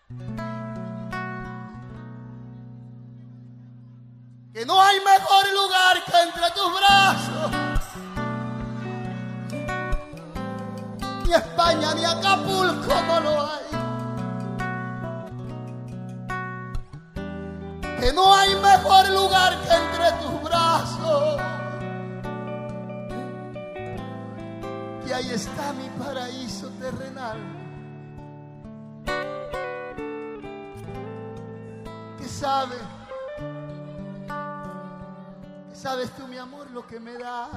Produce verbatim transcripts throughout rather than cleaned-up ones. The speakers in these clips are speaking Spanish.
Que no hay mejor lugar que entre tus brazos. Ni España ni Acapulco no lo hay. Que no hay mejor lugar que entre tus brazos. Que ahí está mi paraíso terrenal. Que sabes, que sabes tú, mi amor, lo que me da.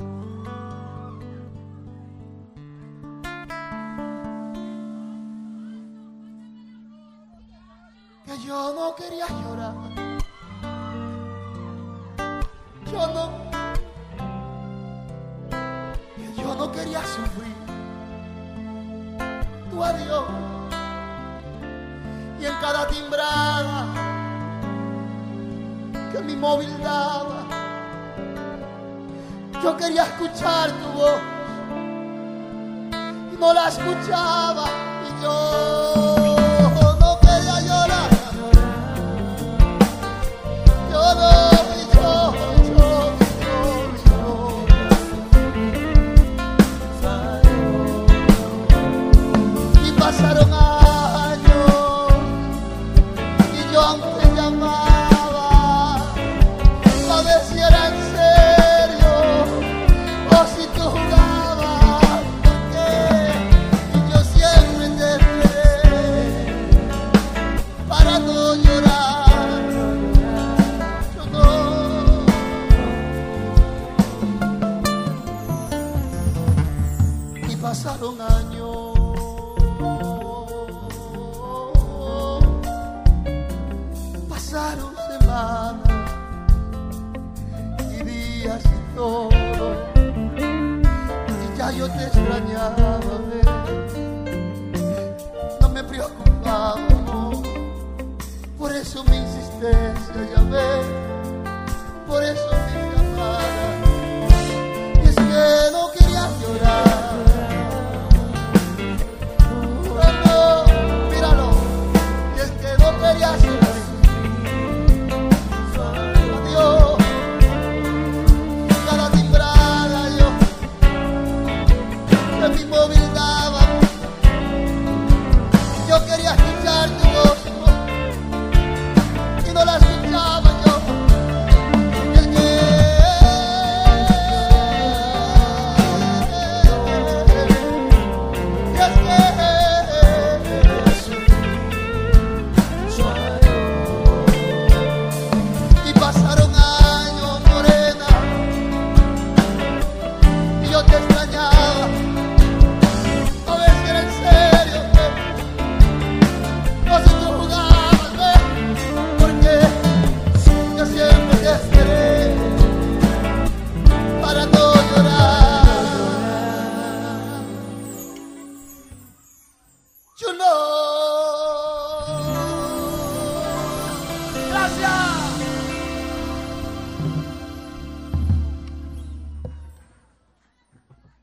Que yo no quería llorar. Yo no, que yo no quería sufrir tu adiós. Y en cada timbrada que mi móvil daba, yo quería escuchar tu voz y no la escuchaba. Y yo no quería llorar. Yo no, y yo, yo, yo, yo. Y pasaron años y yo aún te llamaba a ver si era en serio o si tú jugabas, porque y yo siempre te esperé para no llorar. Yo no. Y pasaron años, pasaron semanas y días y todo, y ya yo te extrañaba, ver. No me preocupaba, no. Por eso mi insistencia, ya ves.